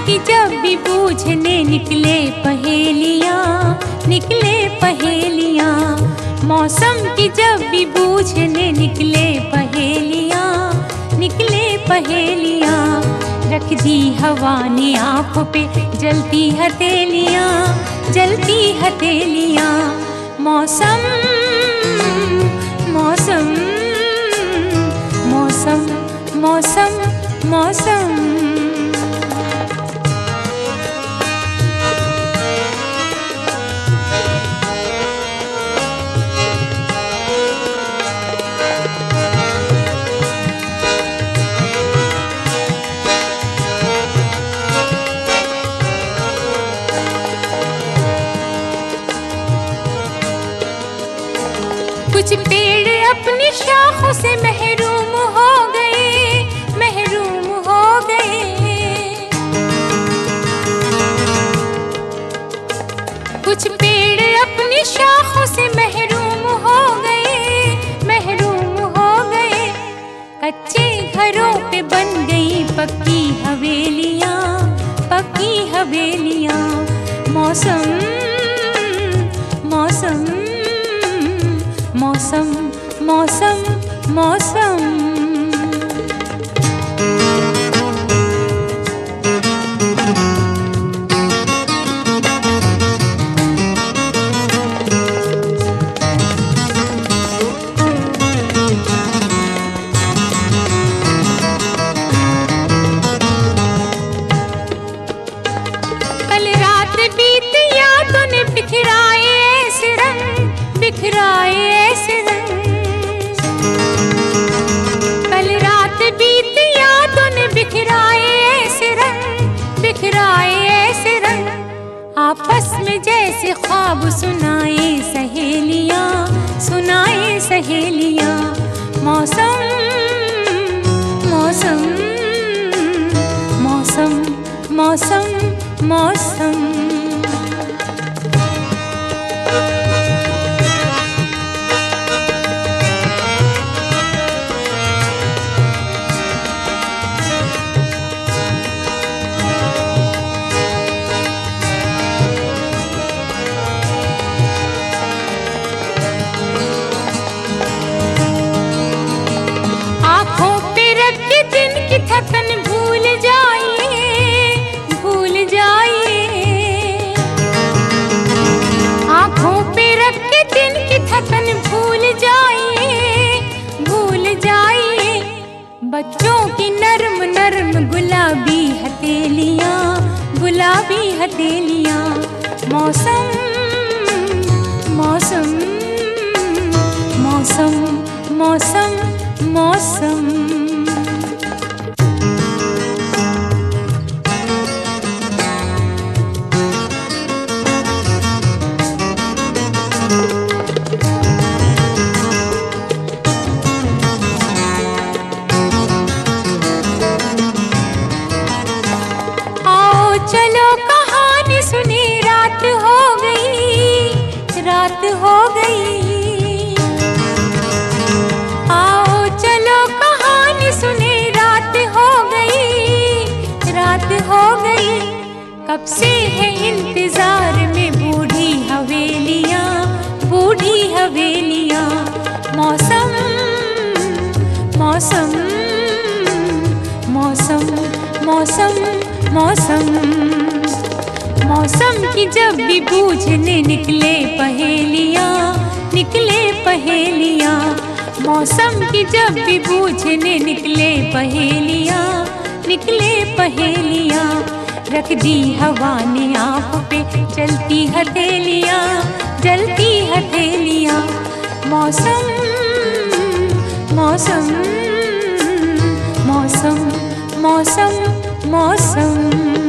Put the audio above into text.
की जब भी बूझने निकले पहेलियाँ, निकले पहेलियाँ। मौसम की जब भी बूझने निकले पहेलियाँ, निकले पहेलियाँ। रख दी हवा ने आँखों पे जलती हथेलियाँ, जलती हथेलियाँ। मौसम मौसम मौसम मौसम मौसम। कुछ पेड़ अपनी शाखों से महरूम हो गए, महरूम हो गए। कुछ पेड़ अपनी शाखों से महरूम हो गए, महरूम हो गए। कच्चे घरों पे बन गई पक्की हवेलियाँ, पक्की हवेलियाँ। मौसम मौसम मौसम मौसम मौसम। कल रात बीत यादों ने बिखराए ऐसे रंग, बिखराए ऐसे रंग। कल रात बीत यादों ने बिखराए ऐसे रंग, बिखराए ऐसे रंग। आपस में जैसे ख्वाब सुनाए सहेलियाँ, सुनाए सहेलियाँ। मौसम मौसम मौसम मौसम मौसम। थकन भूल जाइए, भूल जाइए। आँखों पे रख के दिन की थकन भूल जाइए, भूल जाइए। बच्चों की नर्म नर्म गुलाबी हथेलियाँ, गुलाबी हथेलियाँ। मौसम मौसम मौसम मौसम मौसम। चलो कहानी सुनी, रात हो गई, रात हो गई। आओ चलो कहानी सुनी, रात हो गई, रात हो गई। कब से है इंतजार में बूढ़ी हवेलियाँ, बूढ़ी हवेलियाँ। मौसम मौसम मौसम मौसम मौसम। मौसम की जब भी बूझने निकले पहेलियाँ, निकले पहेलियाँ। मौसम की जब भी बूझने निकले पहेलियाँ, निकले पहेलियाँ। रख दी हवा ने आँखों पे जलती हथेलियाँ, जलती हथेलियाँ। मौसम मौसम मौसम मौसम मौसम।